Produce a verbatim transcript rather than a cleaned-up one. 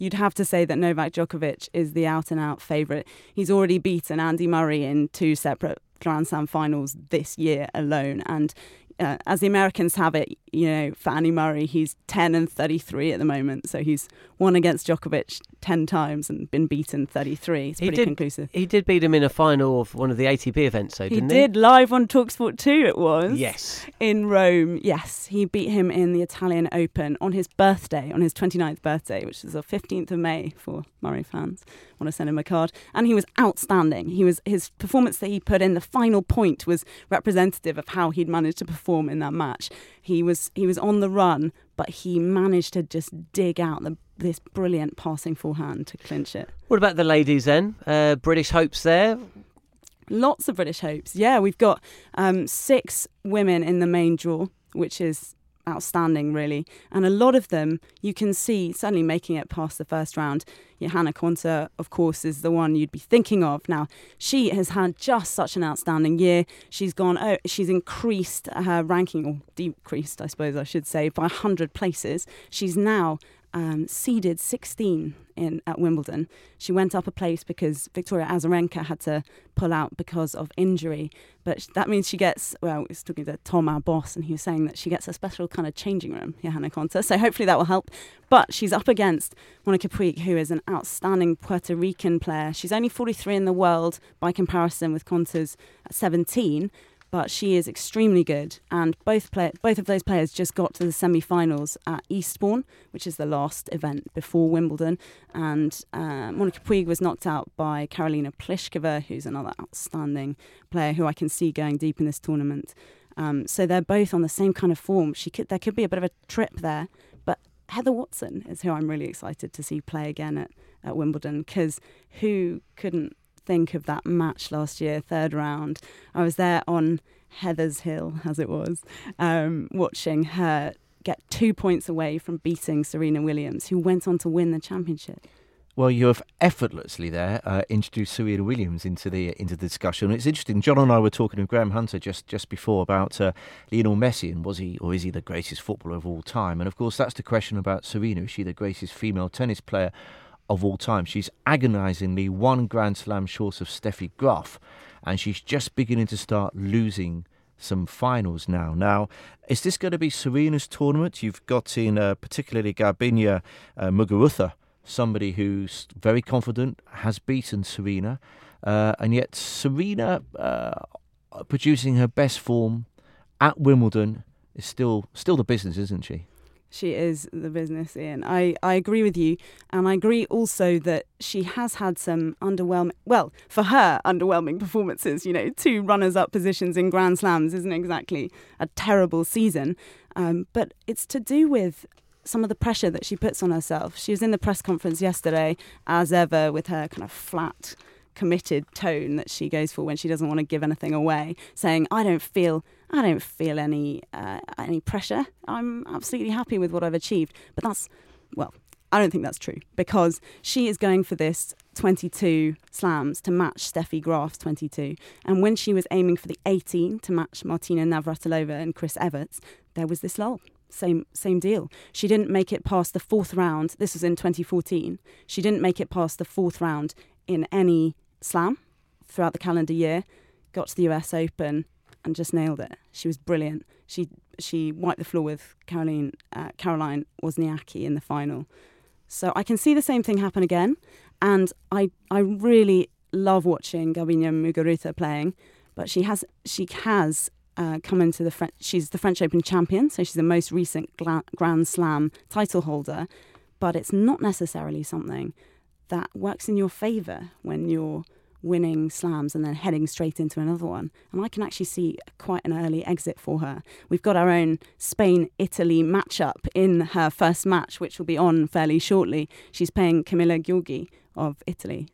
you'd have to say that Novak Djokovic is the out-and-out favourite. He's already beaten Andy Murray in two separate Grand Slam finals this year alone. And uh, as the Americans have it, you know, for Andy Murray, he's ten and thirty-three at the moment. So he's won against Djokovic ten times and been beaten thirty-three. It's pretty he did, conclusive. He did beat him in a final of one of the A T P events, though, didn't he? He did, live on TalkSport two it was. Yes. In Rome, yes. He beat him in the Italian Open on his birthday, on his twenty-ninth birthday, which is the fifteenth of May for Murray fans. I want to send him a card. And he was outstanding. He was His performance that he put in, the final point, was representative of how he'd managed to perform in that match. He was he was on the run, but he managed to just dig out the, this brilliant passing forehand to clinch it. What about the ladies then? Uh, British hopes there? Lots of British hopes. Yeah, we've got um, six women in the main draw, which is outstanding, really. And a lot of them you can see certainly making it past the first round. Johanna Konta, of course, is the one you'd be thinking of. Now, she has had just such an outstanding year. She's gone, oh, she's increased her ranking, or decreased, I suppose I should say, by one hundred places. She's now um, seeded sixteen in at Wimbledon. She went up a place because Victoria Azarenka had to pull out because of injury. But that means she gets, well, I was talking to Tom, our boss, and he was saying that she gets a special kind of changing room, Johanna Konta. So hopefully that will help. But she's up against Monica Puig, who is an outstanding Puerto Rican player. She's only forty-three in the world by comparison with Konta's seventeen. But she is extremely good, and both play, both of those players just got to the semi-finals at Eastbourne, which is the last event before Wimbledon. And uh, Monica Puig was knocked out by Karolina Pliskova, who's another outstanding player who I can see going deep in this tournament. Um, so they're both on the same kind of form. She could, there could be a bit of a trip there, but Heather Watson is who I'm really excited to see play again at, at Wimbledon, because who couldn't think of that match last year, third round. I was there on Heather's Hill, as it was, um, watching her get two points away from beating Serena Williams, who went on to win the championship. Well, you have effortlessly there uh, introduced Serena Williams into the into the discussion. It's interesting. John and I were talking to Graham Hunter just, just before about uh, Lionel Messi, and was he or is he the greatest footballer of all time? And of course, that's the question about Serena. Is she the greatest female tennis player of all time? She's agonisingly one Grand Slam short of Steffi Graf, and she's just beginning to start losing some finals now. Now, is this going to be Serena's tournament? You've got in uh, particularly Garbiñe uh, Muguruza, somebody who's very confident, has beaten Serena, uh, and yet Serena uh, producing her best form at Wimbledon is still still the business, isn't she? She is the business, Ian. I, I agree with you. And I agree also that she has had some underwhelming, well, for her, underwhelming performances. You know, two runners-up positions in Grand Slams isn't exactly a terrible season. Um, but it's to do with some of the pressure that she puts on herself. She was in the press conference yesterday, as ever, with her kind of flat, committed tone that she goes for when she doesn't want to give anything away, saying, I don't feel... I don't feel any uh, any pressure. I'm absolutely happy with what I've achieved. But that's, well, I don't think that's true, because she is going for this twenty-two slams to match Steffi Graf's twenty-two. And when she was aiming for the eighteen to match Martina Navratilova and Chris Everts, there was this lull. Same same deal. She didn't make it past the fourth round. This was in twenty fourteen. She didn't make it past the fourth round in any slam throughout the calendar year. Got to the U S Open and just nailed it. She was brilliant. She she wiped the floor with Caroline uh, Caroline Wozniacki in the final. So I can see the same thing happen again. And I I really love watching Garbiñe Muguruza playing. But she has she has uh, come into the French. She's the French Open champion, so she's the most recent gla- Grand Slam title holder. But it's not necessarily something that works in your favour when you're winning slams and then heading straight into another one. And I can actually see quite an early exit for her. We've got our own Spain-Italy matchup in her first match, which will be on fairly shortly. She's playing Camilla Giorgi of Italy.